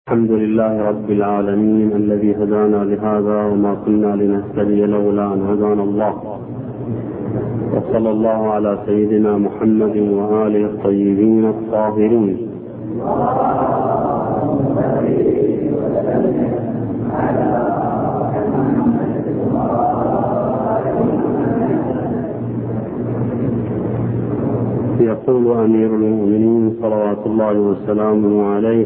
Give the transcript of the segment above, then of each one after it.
الحمد لله رب العالمين الذي هدانا لهذا وما كنا لنهتدي لولا أن هدانا الله، وصلى الله على سيدنا محمد وآله الطيبين الطاهرين. يقول أمير المؤمنين صلوات الله وسلامه عليه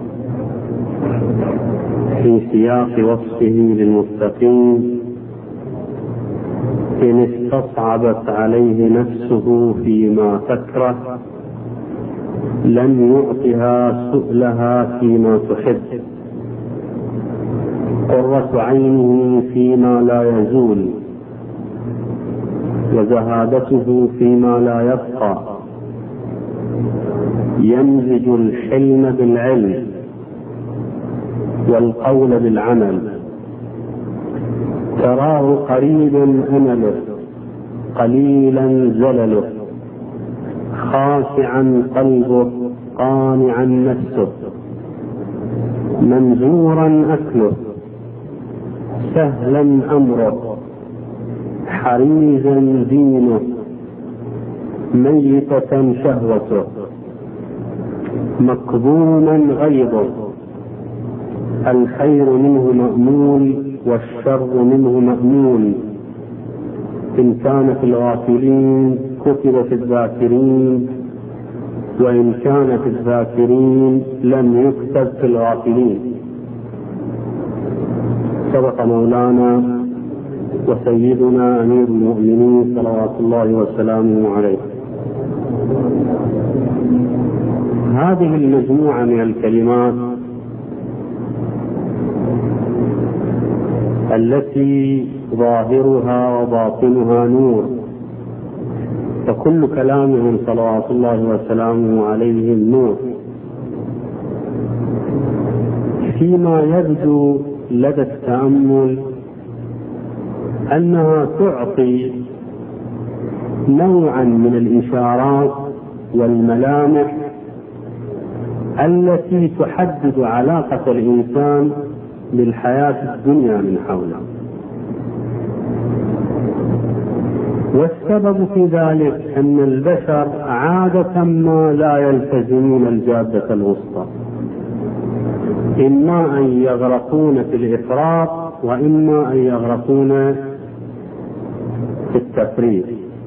في سياق وصفه للمتقين: إن استصعبت عليه نفسه فيما تكره لم يعطها سؤلها فيما تحب، قرة عينه فيما لا يزول، وزهادته فيما لا يبقى، يمزج الحلم بالعلم والقول بالعمل، تراه قريبا أمله قليلا زلله، خاشعا قلبه قانعا نفسه، منزورا أكله سهلا أمره، حريزا دينه ميتة شهوته، مكظوما غيظه، الخير منه مأمول والشر منه مأمون، إن كان في الغافلين كتب في الذاكرين، وإن كان في الذاكرين لم يكتب في الغافلين. صدق مولانا وسيدنا أمير المؤمنين صلوات الله وسلامه عليه. هذه المجموعة من الكلمات التي ظاهرها وباطنها نور، فكل كلامهم صلوات الله وسلامه عليهم نور، فيما يبدو لدى التأمل أنها تعطي نوعا من الإشارات والملامح التي تحدد علاقة الإنسان بالحياة الدنيا من حوله. والسبب في ذلك أن البشر عادة ما لا يلتزمون الجادة الوسطى، إما أن يغرقون في الإفراط وإما أن يغرقون في التفريط،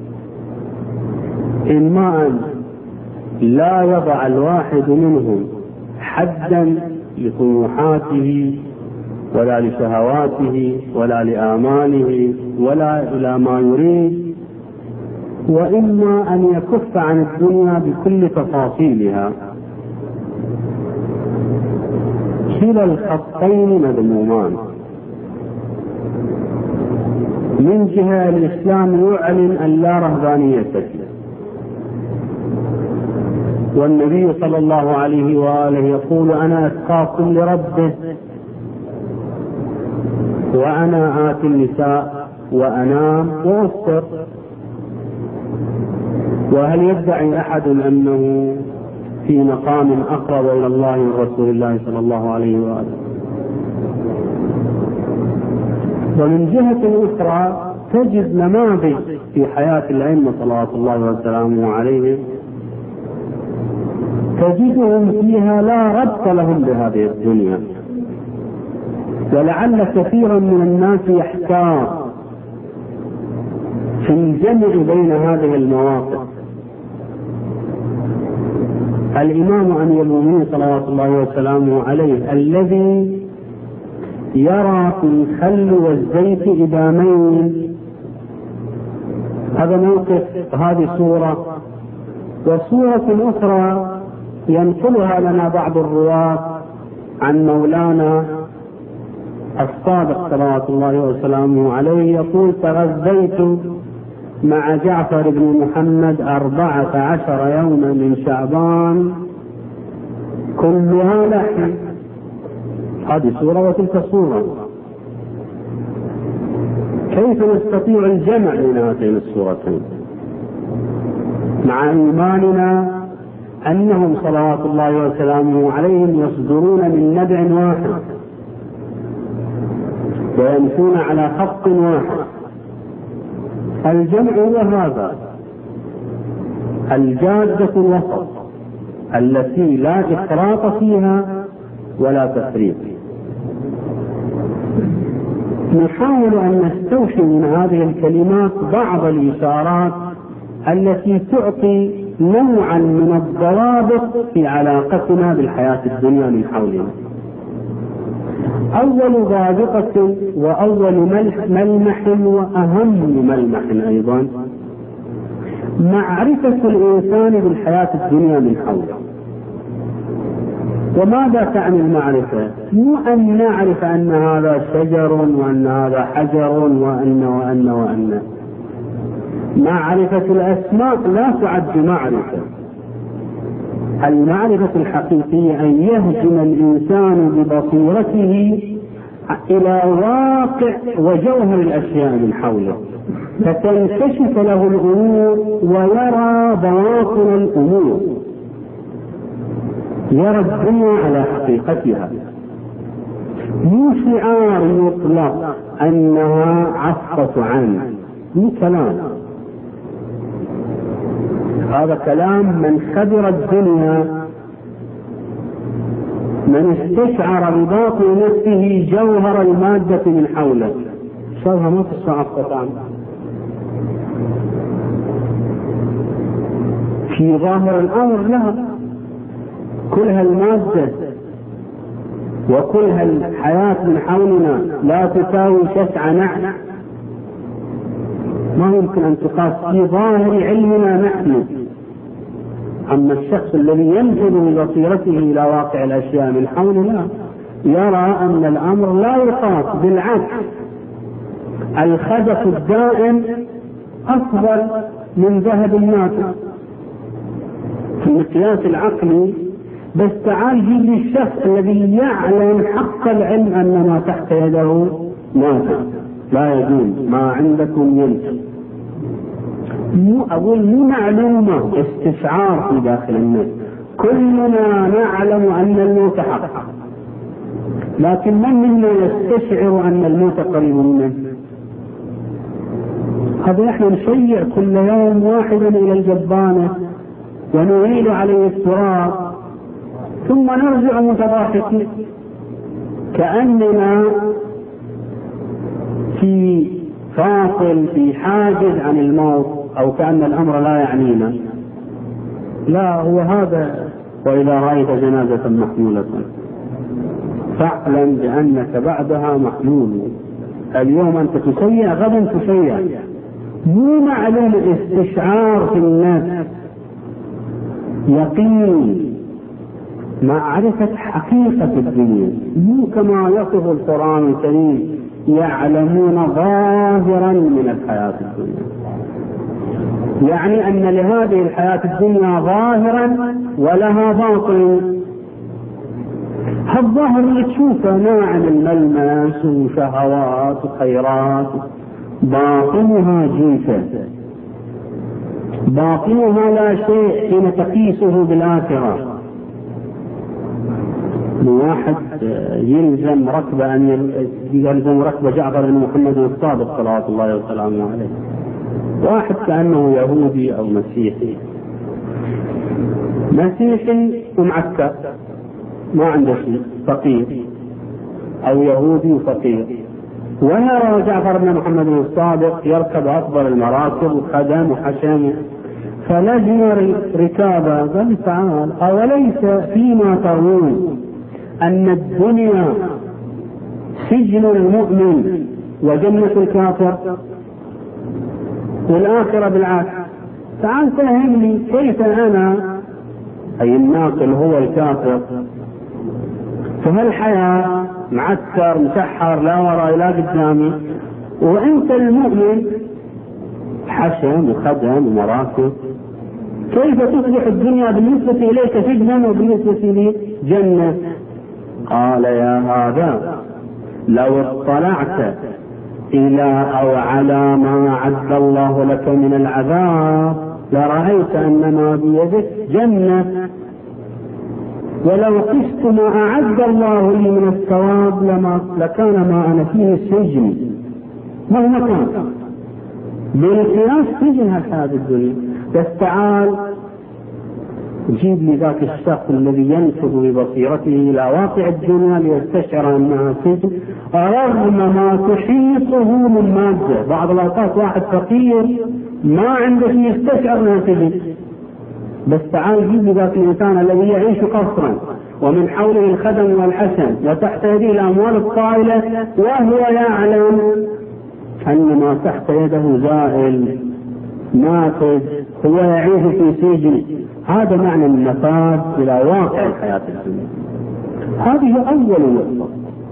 إما أن لا يضع الواحد منهم حدا لطموحاته ولا لشهواته ولا لآماله ولا إلى ما يريد، وإما أن يكف عن الدنيا بكل تفاصيلها. كلا الخطين مذمومان. من جهة الإسلام يعلن أن لا رهبانية فيه، والنبي صلى الله عليه وآله يقول: أنا أتقاكم لربه، وأنا آتي النساء وأنام وأفطر. وهل يدعي أحد أنه في مقام أقرب إلى الله من رسول الله صلى الله عليه وآله؟ ومن جهة أخرى تجد نماذج في حياة الأئمة صلوات الله وسلامه عليهم تجدهم فيها لا ربط لهم بهذه الدنيا، ولعل كثيرا من الناس يحتار في الجمع بين هذه المواقف. الإمام أمير المؤمنين صلوات الله وسلامه عليه الذي يرى في الخل والزيت إدامين، هذا موقف، هذه صورة. وصورة أخرى ينقلها لنا بعض الرواة عن مولانا الصادق صلوات الله وسلامه عليه، يقول: تغذيت مع جعفر بن محمد 14 يوما من شعبان كلها لحم. هذه صورة وتلك صورة. كيف نستطيع الجمع بين هاتين الصورتين مع إيماننا أنهم صلوات الله وسلامه عليهم يصدرون من نبع واحد ويمشون على خط واحد. الجمع هو هذا، الجادة الوسط التي لا إفراط فيها ولا تفريط. نحاول أن نستوحي من هذه الكلمات بعض الإشارات التي تعطي نوعا من الضوابط في علاقتنا بالحياة الدنيا من حولنا. أول ضابطة وأول ملمح وأهم ملمح أيضا معرفة الإنسان بالحياة الدنيا من حوله. وماذا تعني المعرفة؟ مو أن نعرف أن هذا شجر وأن هذا حجر وأن معرفة الأسماء لا تعد معرفة. المعرفة الحقيقية أن يهجم الإنسان ببصيرته إلى واقع وجوهر الأشياء من حوله، فتنكشف له الأمور ويرى بواطن الأمور، يرى الدنيا على حقيقتها، مو شعار يطلق أنها عفة عنه، مو كلام. هذا كلام من خبر الدنيا، من استشعر بباطن نفسه جوهر المادة من حوله. شوها ما تستعفت عنه في ظاهر الأمر، لا، كل هالمادة وكل هالحياة من حولنا لا تساوي شسع نعل، ما يمكن أن تقاس في ظاهر علمنا نحن. أما الشخص الذي ينفذ ببصيرته إلى واقع الأشياء من حولنا يرى أن الأمر لا يقاس، بالعكس الخدف الدائم أفضل من ذهب الناتج في المقياس العقلي. بس تعال جيب لي الشخص الذي يعلم حق العلم أن ما تحت يده ناتج لا يجوز، ما عندكم ينتج. مو معلومة، استشعار في داخل النفس. كلنا نعلم أن الموت حق، لكن من منا يستشعر أن الموت قريب منه؟ هذا نحن نشيع كل يوم واحدا إلى الجبانة ونعيد عليه التراب ثم نرجع متضاحكين كأننا في فاصل، في حاجز عن الموت، أو كأن الأمر لا يعنينا. لا، هو هذا. وإذا رأيت جنازة محمولة فاعلم بأنك بعدها محمول. اليوم أنت تشيع، غدا تشيع. مو معلوم، استشعار في النفس، يقين، معرفة حقيقة الدنيا، مو كما يصف القرآن الكريم يعلمون ظاهرا من الحياة الدنيا. يعني أن لهذه الحياة الدنيا ظاهرا ولها باطن. هالظاهر اللي تشوفه ناعم الملمس وشهوات وخيرات، باطنها جيفة، باطنها لا شيء حين تقيسه بالآخرة. واحد يلزم ركبة جعفر بن محمد الصادق صلوات الله وسلامه عليه، واحد كأنه يهودي أو مسيحي ومعكر ما عنده شيء، فقير، أو يهودي وفقير، ويرى جعفر بن محمد الصادق يركب أفضل المراكب وخدم وحشم، فلزم ركابه. قال تعال، أوليس فيما ترون أن الدنيا سجن المؤمن وجنة الكافر، والآخرة بالعكس؟ تعال فهمني كيف أنا، أي الناقل هو الكافر، فهالحياة معسكر مسحر لا وراء لا قدامي، وأنت المؤمن حشم وخدم ومراكب. كيف تصبح الدنيا بالنسبة إليك سجنا وبالنسبة لي جنة؟ قال يا هذا لو اطلعت إلى أو على ما أعد الله لك من العذاب لرأيت أن ما بيدك جنة، ولو قست ما أعد الله لي من الثواب لكان ما أنا فيه سجن مهما كان. بالقياس سجن هالحياة الدنيا. بس تعال جيب لي ذاك الشخص الذي ينفذ ببصيرته إلى واقع الدنيا ليستشعر أنها سجن رغم ما تحيطه من مادة. بعض الأوقات واحد فقير ما عنده شيء يستشعر أنها سجن. بس تعال جيب لي ذاك الإنسان الذي يعيش قصرا ومن حوله الخدم والحسن وتحت يده الأموال الطائلة وهو يعلم أن ما تحت يده زائل نافذ، هو يعيش في سجن. هذا معنى النفاذ إلى واقع الحياة الدنيا. هذه أول نقطة.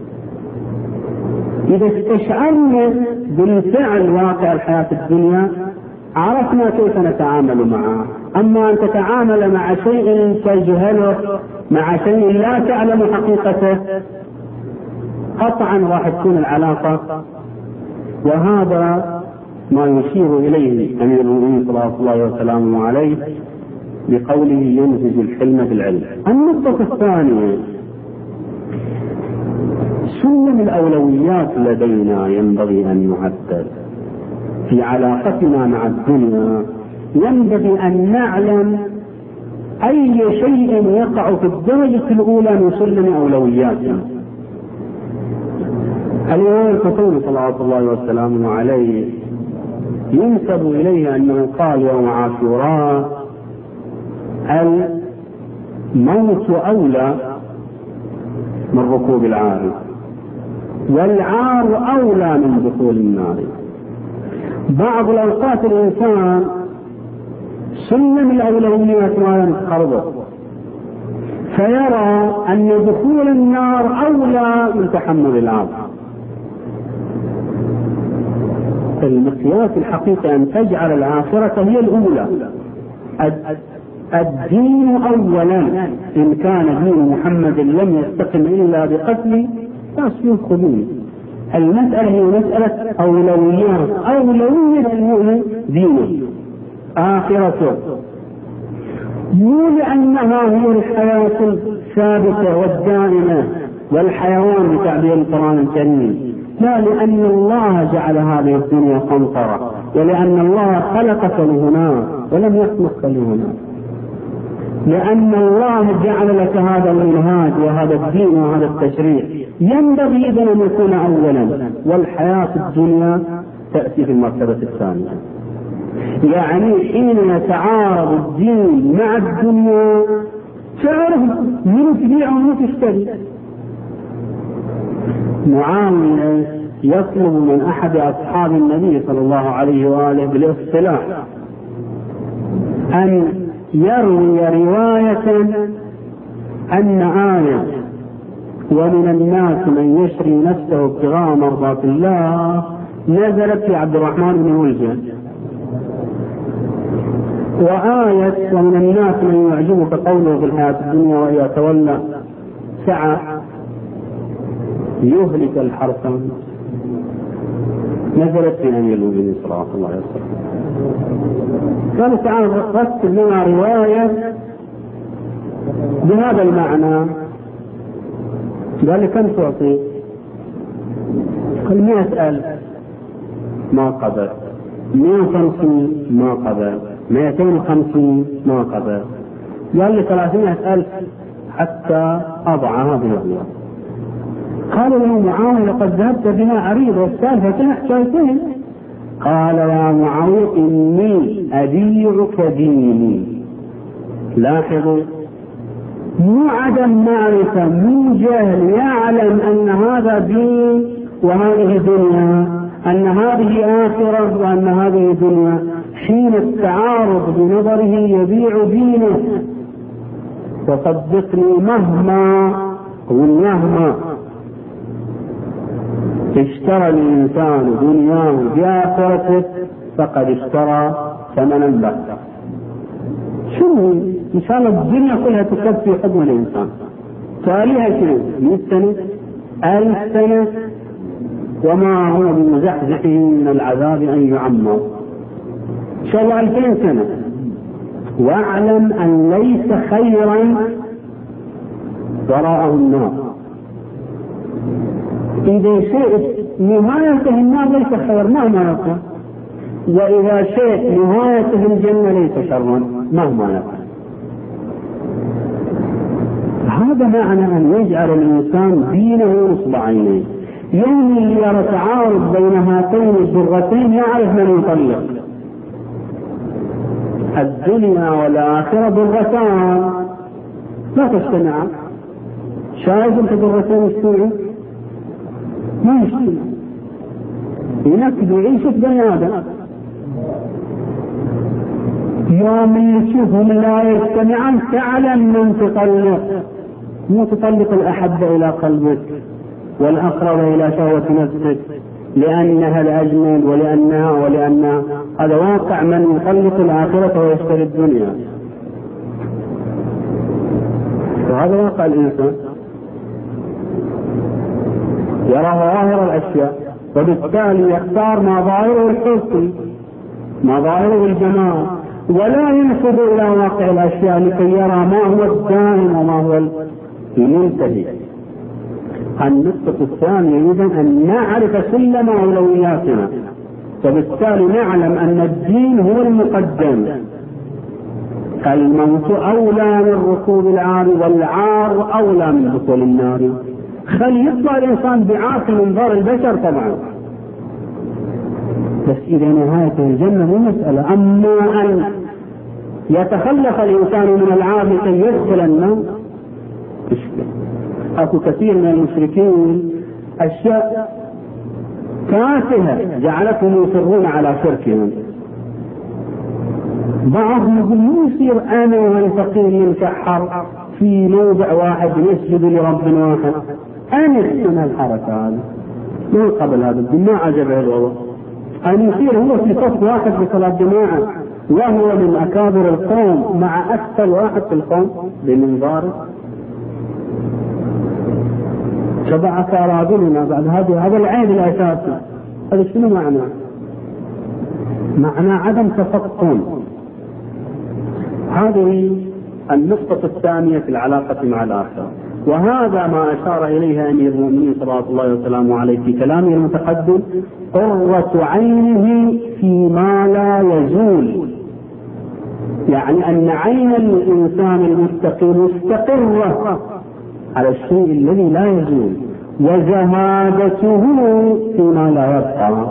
إذا استشعرنا بالفعل واقع الحياة الدنيا عرفنا كيف نتعامل معه. أما أن تتعامل مع شيء تجهله، مع شيء لا تعلم حقيقته، قطعا راح تكون العلاقة. وهذا ما يشير إليه أمير المؤمنين صلى الله وسلامه عليه بقوله يمزج الحلم بالعلم. النقطة الثانية، سلم الأولويات لدينا ينبغي أن يعدل في علاقتنا مع الدنيا. ينبغي أن نعلم أي شيء يقع في الدرجة الأولى من سلم أولوياتنا. الإمام الخطيب صلى الله وسلامه عليه ينسب إليه أنه قال يوم عاشوراء الموت أولى من ركوب العار، والعار أولى من دخول النار. بعض الأوقات الإنسان سلم الأولويات ما ينقرضه فيرى أن دخول النار أولى من تحمل العار. المقياس الحقيقي أن تجعل الآخرة هي الأولى. الدين أولا. إن كان دين محمد لم يستقم إلا بقتل الناس يأخذون. المسألة هي مسألة أولويات. أولوية المؤمن دينه آخرته، مو لأنها هي الحياة الثابتة والدائمة والحيوان بتعبير القرآن الكريم، لا، لأن الله جعل هذه الدنيا قنطرة، ولأن الله خلقك لهنا ولم يخلقك لهنا، لأن الله جعل لك هذا المنهاج وهذا الدين وهذا التشريع. ينبغي إذن أن يكون أولا، والحياة الدنيا تأتي في المرتبة الثانية. يعني حين يتعارض الدين مع الدنيا تعرف من تبيع ومن تشتري. معاوية يطلب من أحد أصحاب النبي صلى الله عليه وآله بالاصطلاح أن يروي رواية أن آية ومن الناس من يشري نفسه ابتغاء مرضات الله نزلت في عبد الرحمن بن ملجم، وآية ومن الناس من يعجبك قوله في الحياة الدنيا وإذا تولى سعى يهلك الحرث نزلت في أمير المؤمنين صلى الله عليه وسلم. قال تعالى رتب لنا رواية بهذا المعنى. قال لي كم تعطي؟ قال 100,000. ما قبل. 150 ما قبل. 250 ما قبل. قال لي 300,000 حتى أضع هذه الرواية. قال له معاوية لقد ذهبت بها عريض والسالفة فيها حكايتين. قال يا معاوية إني أبيعك ديني. لاحظوا، مو عدم معرفة، مو جهل، يعلم أن هذا دين وهذه دنيا، أن هذه آخرة وأن هذه دنيا. حين التعارض بنظره يبيع دينه. وصدقني مهما اشترى الإنسان دنياه بآخرته فقد اشترى ثمنا بخسا. شنو إن شاء الله الدنيا كلها تكفي حكم الإنسان، تاليها شنو 100 سنة 1000 سنة وما هو بمزحزحه من العذاب أن يعمر. إن شاء الله 2000 سنة واعلم أن ليس خيرا وراءه النار. إذا شئت نهايته النار ليس خير مهما يكون، وإذا شئت نهايته الجنة ليس شرا مهما يكون. هذا معنى أن يجعل الإنسان دينه نصب عينيه. يوم يرى تعارض بين هاتين الجرتين يعرف من يطلق. الدنيا والآخرة جرتان لا تجتمعان. شايف انت جرتين السوء ما يجتمع، ينكد ويعيشك بني آدم. يوم تشوفهم لا يجتمعان تعلم من تطلق، مو تطلق الأحب إلى قلبك والأقرب إلى شهوة نفسك لأنها الأجمل ولأنها هذا واقع من يطلق الآخرة ويشتري الدنيا. وهذا واقع الإنسان، يرى ظاهر الأشياء وبالتالي يختار ما ظاهره الحسن ما ظاهره الجمال، ولا ينسب إلى واقع الأشياء لكي يرى ما هو الدائم وما هو المنتهي. النقطة الثانية يجب أن نعرف سلم أولوياتنا، وبالتالي نعلم أن الدين هو المقدم. الموت أولى من ركوب العار، والعار أولى من دخول النار. خلي يطلع الإنسان بعار في منظار البشر طبعا، بس إذا نهاية الجنة مو مسألة. أما أن يتخلق الإنسان من العار لكي يدخل النار مشكلة. أكو كثير من المشركين أشياء تافهة جعلتهم يصرون على شركهم. بعضهم يقول مو يصير أنا والفقير ينسحر في موضع واحد يسجد لرب واحد. أنا من الحركة هذه من قبل هذا الدين ما عجبه الوضع أن يصير هو في صف واحد بصلاة جماعة وهو من أكابر القوم مع أكثر واحد في القوم بمنظاره. شبعك أرادلنا بعد هذا العيب الأساسي. هذا شنو معنى عدم تفطن. هذه النقطة الثانية في العلاقة مع الآخرة، وهذا ما أشار إليها أمير المؤمنين صلى الله عليه وسلم عليه في كلامه المتقدم: قرة عينه فيما لا يزول. يعني أن عين الإنسان المتقي مستقرة على الشيء الذي لا يزول، وزهادته فيما لا يبقى.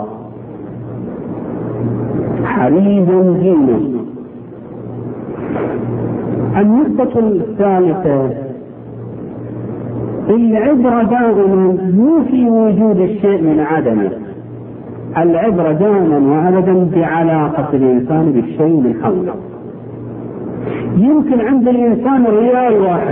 حريز زينة. النقطة الثالثة: العبرة دائما مو في وجود الشيء من عدمه، العبرة دائما وأبدا بعلاقة الإنسان بالشيء من حوله. يمكن عند الإنسان ريال واحد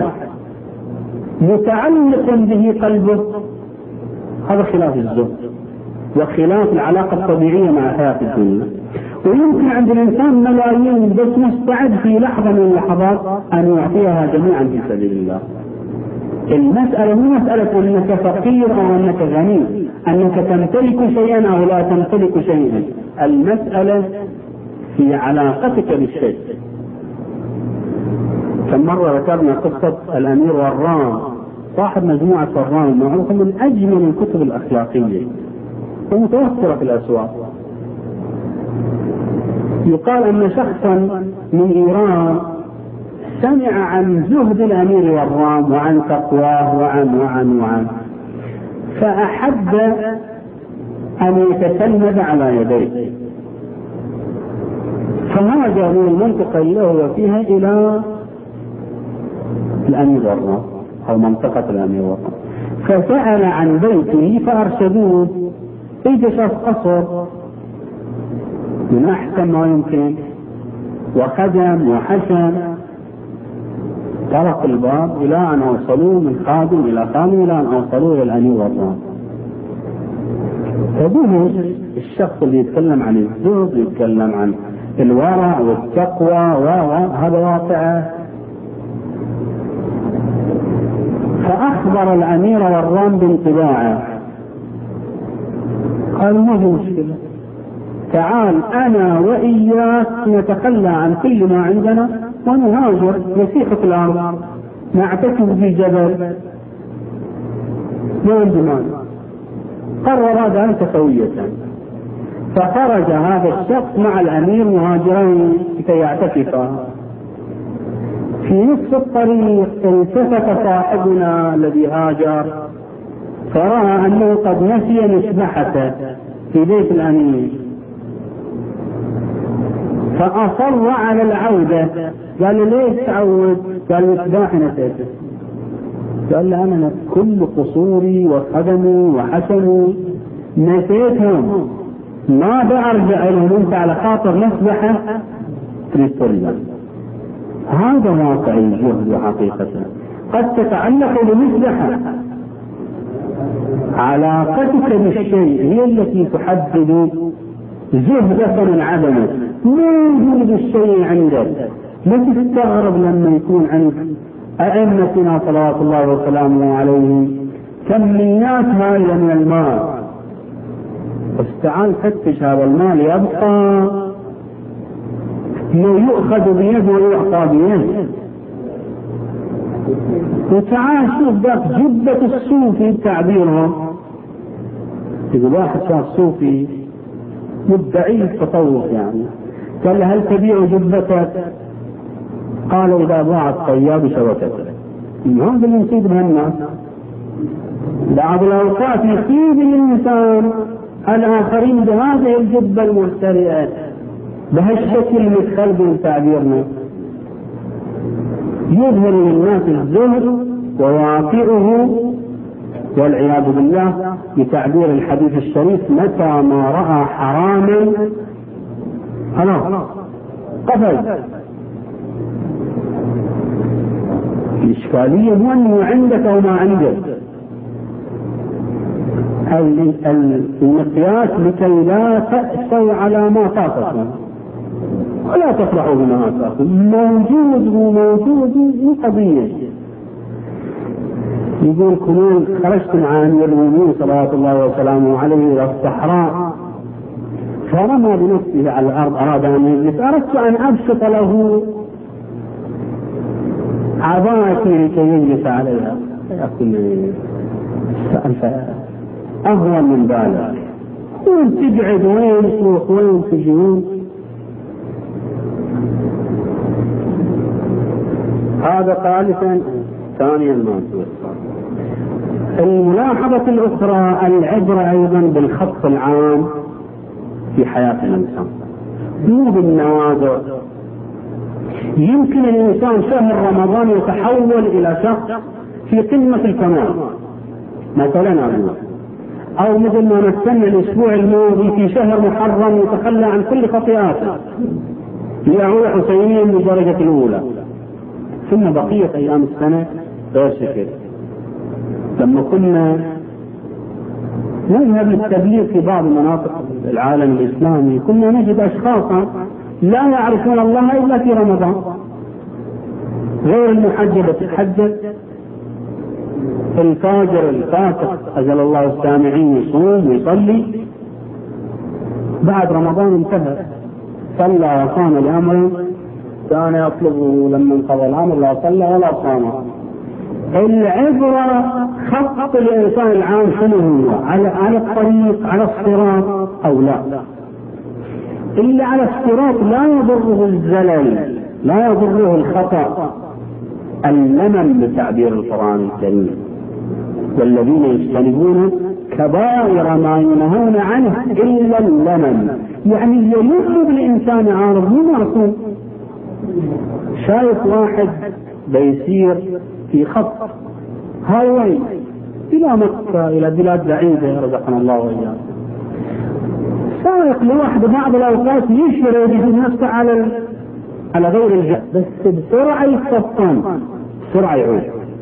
متعلق به قلبه، هذا خلاف الزهد وخلاف العلاقة الطبيعية مع حياة الدنيا. ويمكن عند الإنسان ملايين بس مستعد في لحظة من اللحظات أن يعطيها جميعا في سبيل الله. المسألة مو مسألة أنك فقير أو أنك غني، أنك تمتلك شيئا أو لا تمتلك شيئا. المسألة في علاقتك بالشيء. كم مرة ذكرنا قصة الأمير ورام صاحب مجموعة ورام معروفة من أجمل الكتب الأخلاقية ومتوفرة في الأسواق. يقال أن شخصا من إيران سمع عن زهد الأمير ورام وعن تقواه وعن فأحب أن يتسلم على يديه، فهاجر من المنطقة اللي هو فيها إلى الأمير ورام أو منطقة الأمير ورام، فسأل عن بيته فأرشدوه. إذا شاف قصر من أحسن ما يمكن وخدم وحسن، طرق الباب إلى أن أوصلوه من خادم إلى خادم إلى أن أوصلوه إلى الأمير ورام. فبه الشخص اللي يتكلم عن الزهد يتكلم عن الورع والتقوى وهذا واقعه. فأخبر الأمير ورام بانطباعه، قال ما في مشكلة، تعال أنا وإياك نتخلى عن كل ما عندنا ونهاجر نسيخ في الأرض نعتكف في جبل ما عندي مال. قرر ذلك سوية، فخرج هذا الشخص مع الأمير مهاجرين كي يعتكفا. في نصف الطريق التفت صاحبنا الذي هاجر فرأى أنه قد نسي مسبحته في بيت الأمير، فأصر على العودة. قال ليش تعود؟ قال مسباحي نسيته. قال له أنا كل قصوري وقدمي وحسني نسيتهم، ما برجع لهم، انت على خاطر مسبحة تريد ترجع. هذا واقع الجهد حقيقة. قد تتعلق بمسبحة، علاقتك بالشيء هي التي تحدد زهدك من عدمه، موجود الشيء عندك. لا تستغرب لما يكون عند أئمتنا صلوات الله وسلامه عليهم كميات هائلة من المال، بس تعال فتش هذا المال يبقى يؤخذ بيده ويعطى بيده. وتعال شوف ذاك جبة الصوفي بتعبيرهم، إذا واحد شاف صوفي مدعي التصوف يعني قال له هل تبيع جبتك؟ قال إذا باع الطياب شبكته. هذا اللي يصيب الناس. بعض الأوقات يصيب الإنسان الآخرين بهذه الجبة المخترئة بهالشكل المتخلف من تعبيرنا، يظهر للناس الزهد وواقعه والعياذ بالله بتعبير الحديث الشريف متى ما رأى حراما خلاص قفز. الإشكالية هو أنه عندك وما عندك. المقياس لكي لا تأسوا على ما فاتكم ولا تفرحوا بما آتاكم. موجود وموجود وقضية. يقول كنون خرجت مع أمير المؤمنين صلوات الله وسلامه عليه إلى الصحراء فرمى بنفسه على الأرض، أراد أن يجلس، أردت أن أبسط له عباءتي لكي يجلس عليها، يقول أهون من ذلك، وين تقعد وين تروح وين تجي. هذا ثالثا. ثانيا ما الملاحظة الأخرى العبرة أيضا بالخط العام في حياة الإنسان، مو بالنوادر. يمكن الإنسان شهر رمضان يتحول إلى شخص في قمة الكمال مثلا، أو مثل ما مثلنا الأسبوع الماضي في شهر محرم يتخلى عن كل خطيئاته ليعود حسينيا بالدرجة الأولى، ثم بقية أيام السنة غير شكل. لما كنا نذهب للتبليغ في بعض مناطق العالم الإسلامي كنا نجد أشخاصا لا يعرفون الله إلا في رمضان، غير المحجبة تتحجب، الفاجر الفاسق أجل الله السامعين يصوم ويصلي، بعد رمضان انتهى صلى وصام الأمر كان يطلبه لما انقضى الأمر لا صلى ولا صام. العبرة خط الإنسان العام شنو هو؟ على الطريق على الصراط أو لا؟ إلا على الصراط لا يضره الزلل، لا يضره الخطأ، اللمم بتعبير القرآن الكريم، والذين يجتنبون كبائر ما ينهون عنه إلا اللمم، يعني يمر بالإنسان عارض مو معصوم. شايف واحد بيسير في خط هاوي إلى مكة إلى بلاد بعيدة رزقنا الله وإياه، سائق لوحده بعض الأوقات يشعر يجد نفسه على غير الجهة، بس بسرعة يتفطن بسرعة يعود.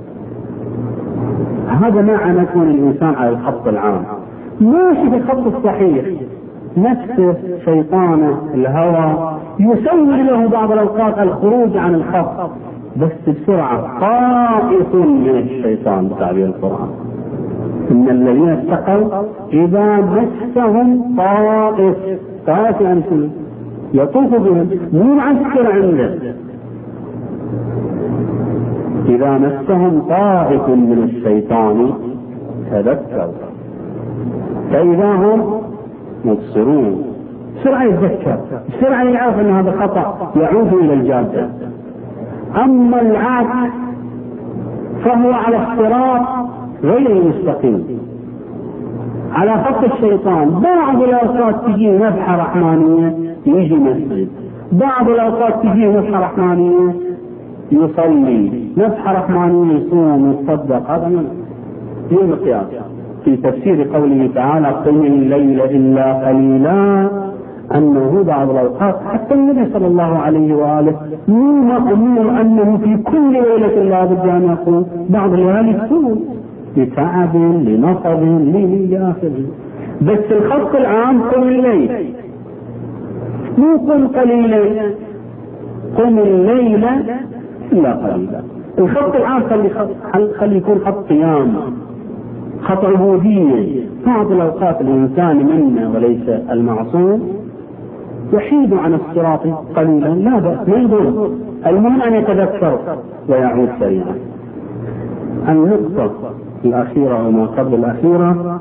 هذا معنى يكون الإنسان على الخط العام ماشي في الخط الصحيح، نفسه شيطانه الهوى يسوي له بعض الأوقات الخروج عن الخط، بس بسرعة طائف من الشيطان بتعبير القرآن. إن الذين اتقوا إذا مسهم طائف يعني يطوف بهم مو معسكر عنده، إذا مسهم طائف من الشيطان تذكروا فإذا هم مبصرون. بسرعة يتذكر، بسرعة يعرف أن هذا خطأ، يعود إلى الجادة. أما العكس فهو على الصراط غير المستقيم، على خط الشيطان. بعض الأوقات تجي نفحة رحمانية يجي مسجد، بعض الأوقات تجي نفحة رحمانية يصلي، نفحة رحمانية يصوم يتصدق. هذا من المقياس في تفسير قوله تعالى قم الليل إلا قليلا، أنه بعض الأوقات حتى النبي صلى الله عليه وآله مو مأمور أنه في كل ليلة لا بد أن يقوم، بعض الليالي يكون لتعب لنصب لآخره. بس الخط العام قم الليل، مو قم قليلا، قم الليل إلا قليلا. الخط العام خلي يكون خط قيام، خط عبودية. بعض الأوقات الإنسان منا وليس المعصوم يحيد عن الصراط قليلا، لا بأس، ما يضر، المهم أن يتذكر ويعود سريعا. النقطة الأخيرة وما قبل الأخيرة،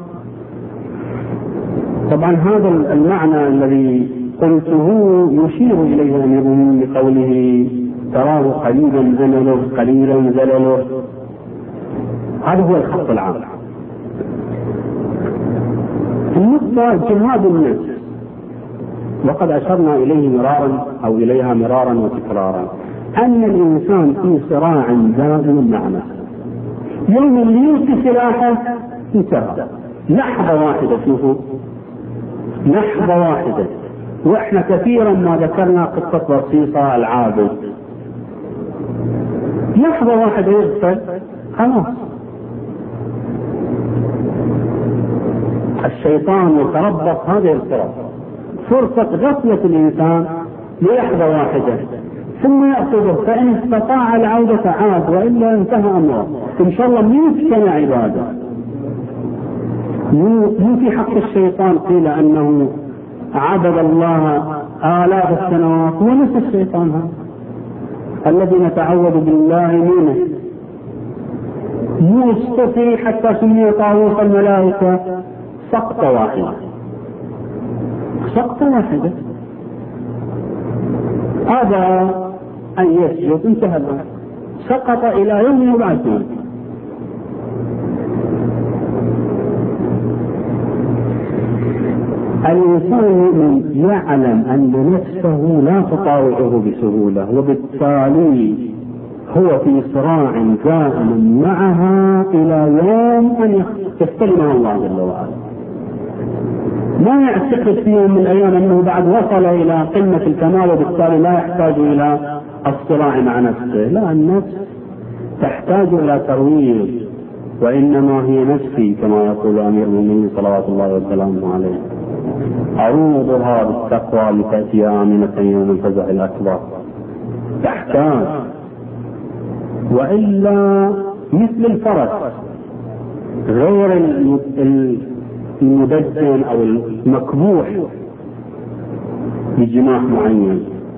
طبعا هذا المعنى الذي قلته يشير إليه أمير المؤمنين بقوله تراه قليلا أمله قليلا زلله. هذا هو الخط العام. النقطة جهاد النفس، وقد أشرنا إليه مرارا أو إليها مرارا وتكرارا، أن الإنسان في صراع دائم مع نفسه. يوم اللي يلقي سلاحه انتهى، لحظة واحدة، شوفوا لحظة واحدة. وإحنا كثيرا ما ذكرنا قصة بسيطة العابد، لحظة واحدة يغفل خلاص. الشيطان يتربص هذه الفرص، فرصة غفلة الإنسان للحظة واحدة ثم يأخذه، فإن استطاع العودة عاد، وإلا انتهى أمره. إن شاء الله 100 سنة عبادة. مو في حق الشيطان قيل أنه عبد الله آلاف السنوات، ونفس الشيطان هذا الذي نتعوذ بالله منه يصطفي حتى سمي طاووس الملائكة سقطة واحدة، سقطة واحدة. هذا أن يسجد انتهى، سقط إلى يوم يبعثون. الإنسان المؤمن يعلم أن نفسه لا تطاوعه بسهولة، وبالتالي هو في صراع دائم معها إلى يوم أن يستلمها الله جل وعلا. ما يعتقد في يوم من الأيام أنه بعد وصل إلى قمة الكمال وبالتالي لا يحتاج إلى الصراع مع نفسه. لا، النفس تحتاج إلى ترويض، وإنما هي نفسي كما يقول أمير المؤمنين صلوات الله وسلامه عليه، أروضها بالتقوى لتأتي آمنة يوم الفزع الأكبر. تحتاج، وإلا مثل الفرس غير المدجن أو المكبوح بجماح معين،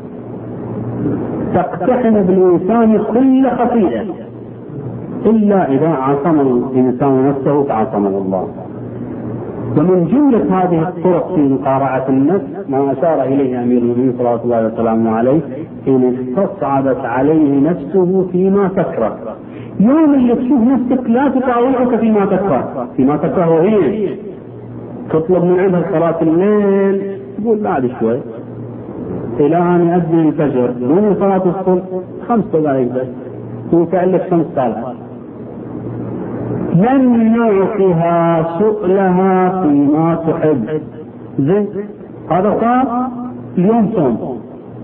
تقتحم بالإنسان كل خطيئة، إلا إذا عصم الإنسان نفسه فعصمه الله. ومن جملة هذه الطرق في مقارعة النفس ما أشار إليه أمير المؤمنين صلى الله عليه وسلم عليه، إن استصعبت عليه نفسه فيما تكره. يوم اللي تشوف نفسك لا تطاوعك فيما تكره، فيما تكره هي تطلب من عندها صلاة الليل، تقول بعد شوي إلى أن يؤذن الفجر، دون صلاة الصبح 5 دقائق بس، وكأنك شمس طالعة. لن يعطيها سؤلها فيما تحب. زين، هذا صار اليوم صوم،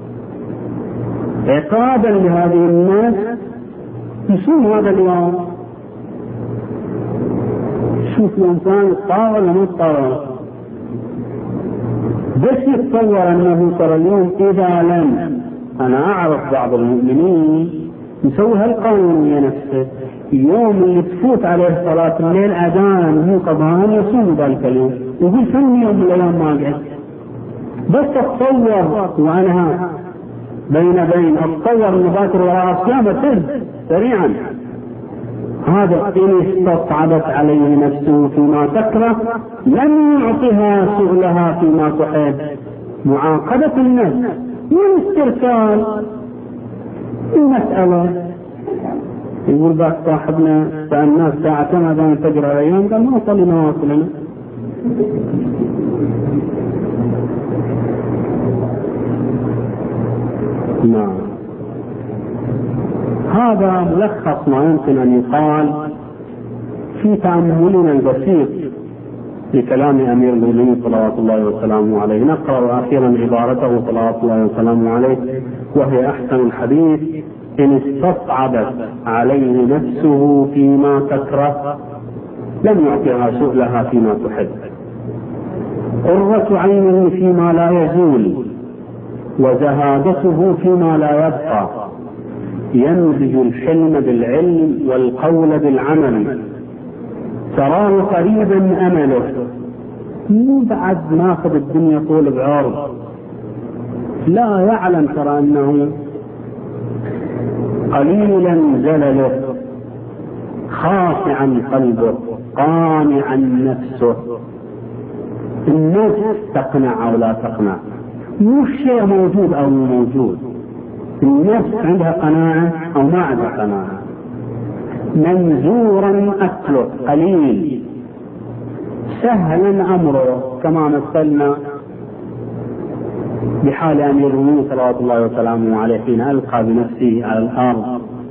عقابا لهذه الناس يصوم هذا اليوم. شوف الإنسان طاوع ولا ما طاوع، بس يتصور أنه ترى اليوم إذا لم، أنا أعرف بعض المؤمنين يسوي هالقانونية نفسه، يوم اللي تفوت عليه صلاة الليل أذان مو قضاء يصوم ذلك اليوم، يقول ثاني يوم من الأيام ما قعد. بس أتصور وأنا بين اتصور انه باكر وراء قيامة سريعا. هذا إن استصعبت عليه نفسه فيما تكره لم يعطها سؤلها فيما تحب. معاقبة النفس من استرسال المسألة. يقول باك صاحبنا فالناس ساعة ماذا نتجر عليهم؟ قال ما وصل لنا واصلنا. نعم، هذا ملخص ما يمكن أن يقال في تأملنا البسيط لكلام أمير المؤمنين صلوات الله وسلامه عليه. نقرأ أخيرا عبارته صلوات الله وسلامه عليه وهي أحسن الحديث: إن استصعبت عليه نفسه فيما تكره لم يعطها سؤلها فيما تحب. قرة عينه فيما لا يزول وزهادته فيما لا يبقى. ينبذ الحلم بالعلم والقول بالعمل. تراه قريبا أمله، مو بعد ماخذ الدنيا طول بعرض، لا يعلم ترى أنه قليلا زلله، خاشعا قلبه، قانعا نفسه. النفس تقنع أو لا تقنع، مو شيء موجود أو موجود. النفس عندها قناعة أو ما عندها قناعة. منزورا أكله قليل، سهلا أمره، كما مثلنا بحال أمير المؤمنين صلوات الله وسلامه عليه حين ألقى بنفسه على الأرض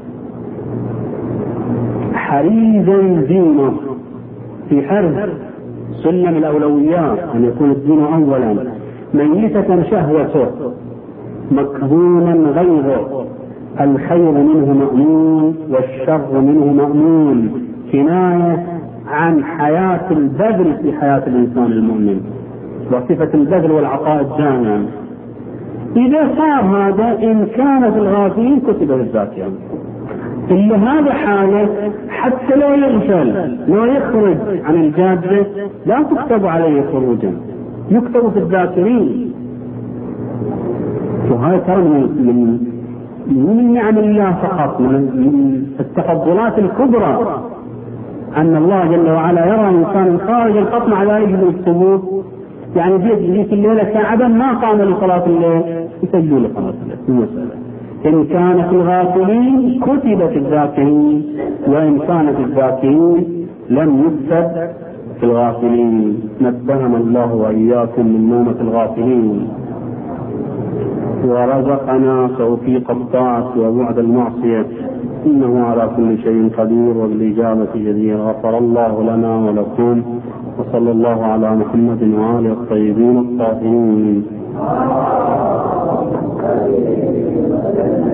حريزا دينه في حرز سلم الأولويات، أن يكون الدين أولا، ميتة شهوته، مكبونا غيظه، الخير منه مأمون والشر منه مأمون. كناية عن حياة البذل في حياة الإنسان المؤمن وصفة البذل والعطاء الجامع. إذا صار هذا إن كانت الغافلين كتب الذاكرين، إلا هذا حاله حتى لا يغفل لا يخرج عن الجادة لا تكتب عليه خروجا، يكتب في الذاكرين. وهذا ترى من نعم الله فقط، من التفضلات الكبرى أن الله جل وعلا يرى الإنسان خارج الخط مع ذلك بالثبوت. يعني جيت الليلة ساعدا ما قام لصلاة الليل يسجلوا لصلاة الليل. إن كان في الغافلين كتب في الذاكرين، وإن كان في الذاكرين لم يكتب في الغافلين. نبهنا الله وإياكم من نومة الغافلين، ورزقنا توفيق الطاعة وبعد المعصية، إنه على كل شيء قدير وبالإجابة جدير. غفر الله لنا ولكم، وصلى الله على محمد وآله الطيبين الطاهرين.